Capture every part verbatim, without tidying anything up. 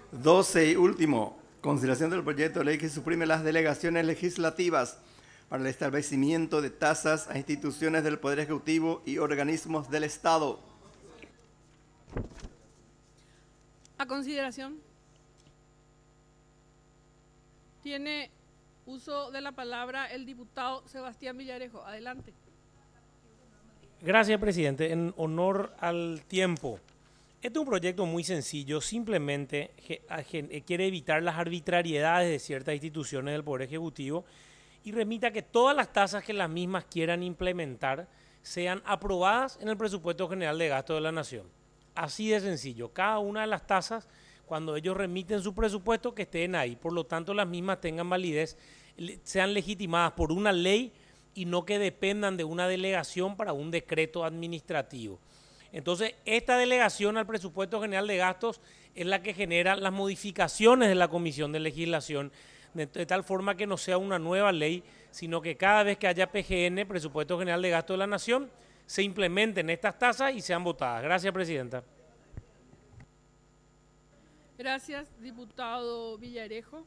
doce y último, consideración del proyecto de ley que suprime las delegaciones legislativas para el establecimiento de tasas a instituciones del Poder Ejecutivo y organismos del Estado. A consideración. Tiene uso de la palabra el diputado Sebastián Villarejo. Adelante. Gracias, presidente. En honor al tiempo. Este es un proyecto muy sencillo, simplemente quiere evitar las arbitrariedades de ciertas instituciones del Poder Ejecutivo y remita que todas las tasas que las mismas quieran implementar sean aprobadas en el presupuesto general de gasto de la Nación. Así de sencillo, cada una de las tasas, cuando ellos remiten su presupuesto, que estén ahí. Por lo tanto, las mismas tengan validez, sean legitimadas por una ley y no que dependan de una delegación para un decreto administrativo. Entonces, esta delegación al presupuesto general de gastos es la que genera las modificaciones de la Comisión de Legislación, de, de tal forma que no sea una nueva ley, sino que cada vez que haya P G N, Presupuesto General de Gastos de la Nación, se implementen estas tasas y sean votadas. Gracias, presidenta. Gracias, diputado Villarejo.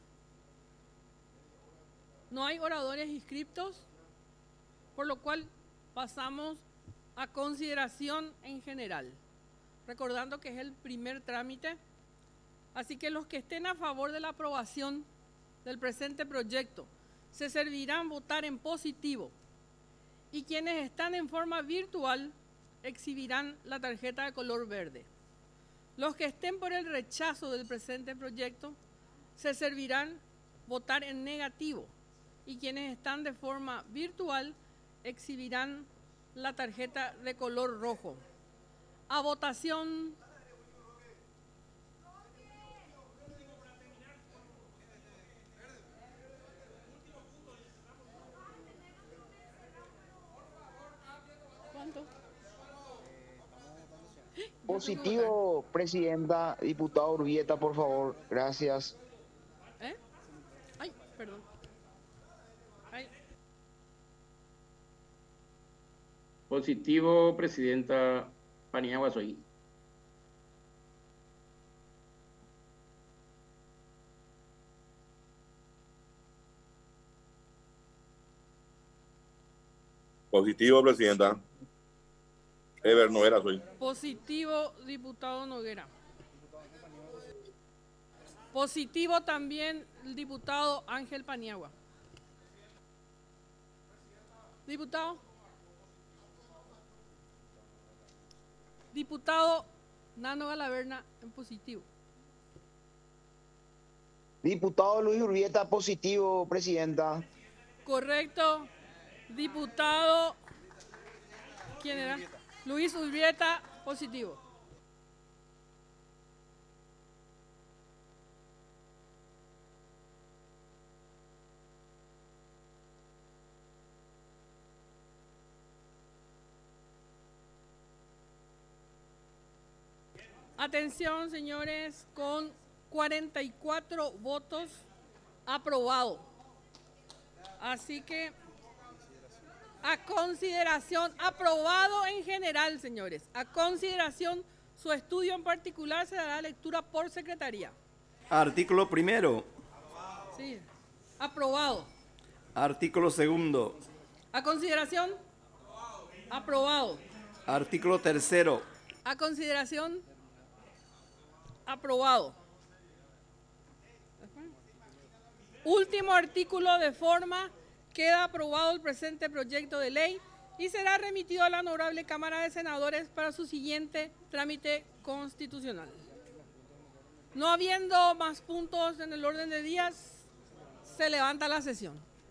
No hay oradores inscriptos, por lo cual pasamos a consideración en general, recordando que es el primer trámite, así que los que estén a favor de la aprobación del presente proyecto se servirán votar en positivo y quienes están en forma virtual exhibirán la tarjeta de color verde. Los que estén por el rechazo del presente proyecto se servirán votar en negativo y quienes están de forma virtual exhibirán la tarjeta de color rojo. A votación. ¿Cuánto? Positivo, presidenta. Diputado Urbieta, por favor. Gracias. ¿Eh? Ay, perdón. Ay. Positivo, presidenta Paniagua soy. Positivo, presidenta. Ever Noguera soy. Positivo, diputado Noguera. Positivo también el diputado Ángel Paniagua. Diputado. Diputado Nano Galaverna en positivo. Diputado Luis Urbieta, positivo, presidenta. Correcto. Diputado, ¿quién era? Luis Urbieta, positivo. Atención, señores, con cuarenta y cuatro votos aprobado. Así que a consideración, aprobado en general, señores. A consideración, su estudio en particular se dará lectura por secretaría. Artículo primero. Sí, aprobado. Artículo segundo. A consideración, aprobado. Artículo tercero. A consideración, aprobado. Último artículo de forma. Queda aprobado el presente proyecto de ley y será remitido a la Honorable Cámara de Senadores para su siguiente trámite constitucional. No habiendo más puntos en el orden de días, se levanta la sesión.